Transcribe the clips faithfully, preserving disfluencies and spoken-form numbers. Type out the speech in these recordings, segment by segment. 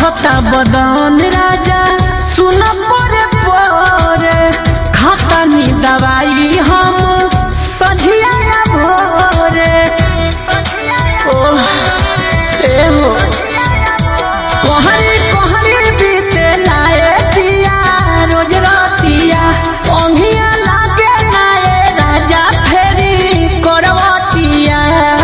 बथता बदन राजा सुन परे परे खाता नी दवाई हम सझिया भोरे ओह ए हो कोहरी कोहरी बीते लाए दिया रोज रातिया ओंघिया लागे नाए राजा फेरी करवतिया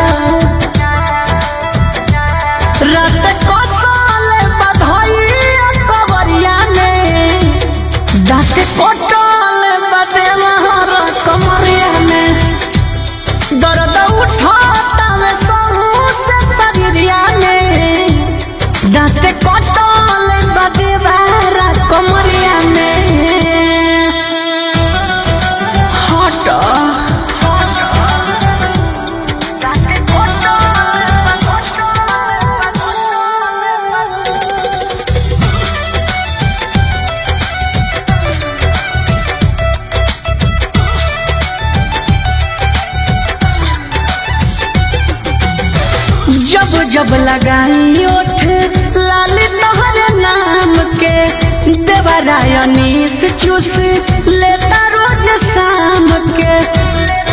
रात को साले बधाई कवरिया ने दांत कोटल बदे महरा कमरिया में दर्द उठाता में सहू से शरीरिया में दांत कोटल बदे महरा कमरिया में हटा जब जब लगाई ओठ लाल तोहरे नाम के देवरायनी से चूस लेता रोज शाम के